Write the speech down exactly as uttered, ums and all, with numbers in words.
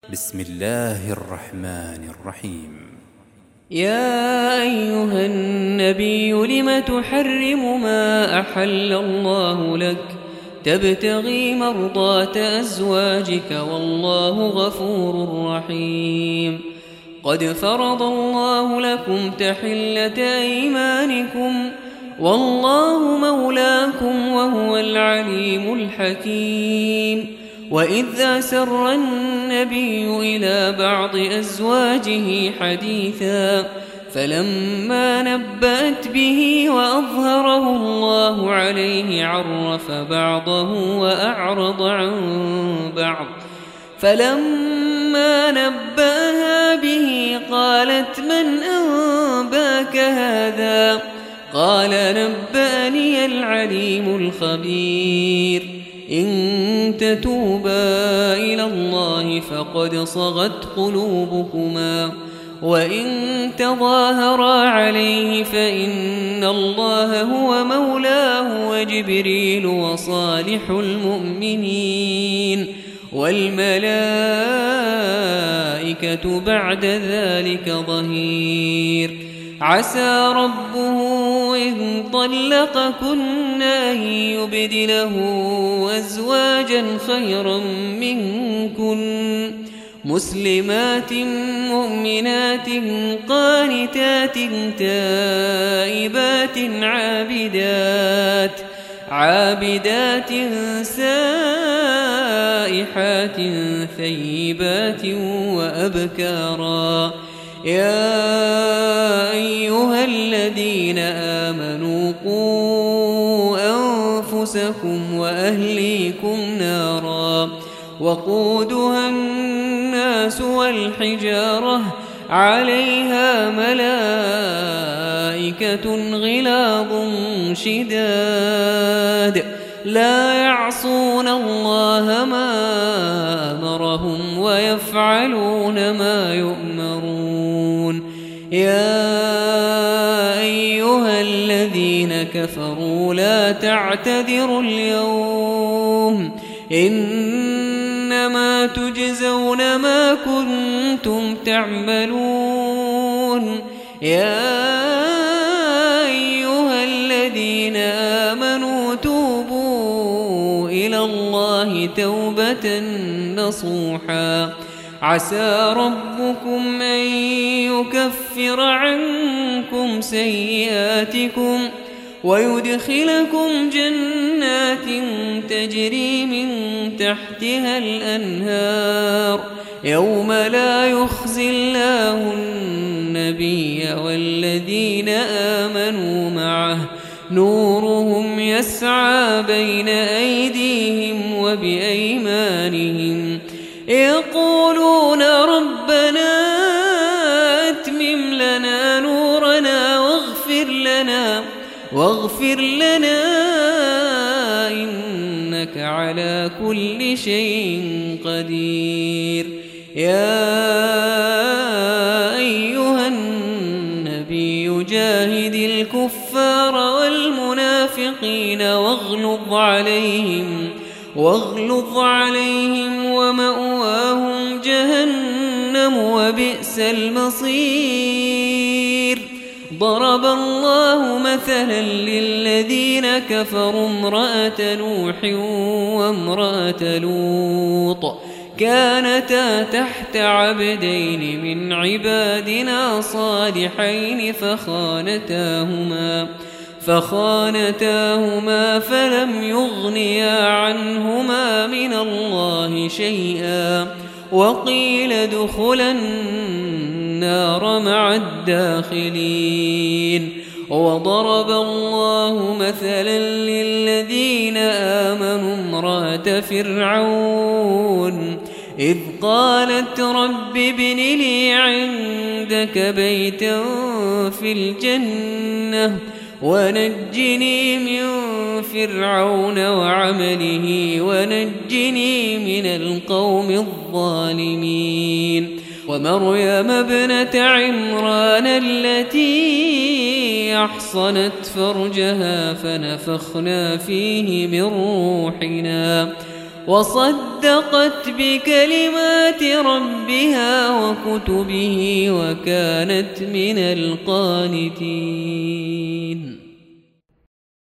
بسم الله الرحمن الرحيم. يا أيها النبي لم تحرم ما أحل الله لك تبتغي مرضات أزواجك والله غفور رحيم. قد فرض الله لكم تحلة أيمانكم والله مولاكم وهو العليم الحكيم. وإذ أسر النبي إلى بعض أزواجه حديثا فلما نبأت به وأظهره الله عليه عرف بعضه وأعرض عن بعض. فلما نبأها به قالت من أنباك هذا؟ قال نبأني العليم الخبير. إن تتوبا إلى الله فقد صغت قلوبكما وإن تظاهرا عليه فإن الله هو مولاه وجبريل وصالح المؤمنين والملائكة بعد ذلك ظهير. عسى ربه إن طلقكن أن يبدله أزواجا خيرا منكن مسلمات مؤمنات قانتات تائبات عابدات عابدات سائحات ثيبات وأبكارا. يا أيها الذين آمنوا قوا أنفسكم وأهليكم نارا وقودها الناس والحجارة عليها ملائكة غلاظ شداد لا يعصون الله ما أمرهم ويفعلون ما يؤمرون. يا أيها الذين كفروا لا تعتذروا اليوم إنما تجزون ما كنتم تعملون. يا أيها الذين آمنوا توبوا إلى الله توبة نصوحا عسى ربكم أن يكفر عنكم سيئاتكم ويدخلكم جنات تجري من تحتها الأنهار يوم لا يخزي الله النبي والذين آمنوا معه نورهم يسعى بين أيديهم وبأيمانهم يقولون ربنا أتمم لنا نورنا واغفر لنا واغفر لنا إنك على كل شيء قدير. يا أيها النبي جاهد الكفار والمنافقين واغلظ عليهم واغلظ عليهم ومأواهم جهنم وبئس المصير. ضرب الله مثلا للذين كفروا امرأة نوح وامرأة لوط كانتا تحت عبدين من عبادنا صالحين فخانتاهما فخانتاهما فلم يغنيا عنهما من الله شيئا وقيل ادخلا النار مع الداخلين. وضرب الله مثلا للذين آمنوا امرأة فرعون إذ قالت رب ابن لي عندك بيتا في الجنة ونجني من فرعون وعمله ونجني من القوم الظالمين. ومريم ابنة عمران التي أحصنت فرجها فنفخنا فيه من روحنا وصدقت بكلمات ربها وكتبه وكانت من القانتين.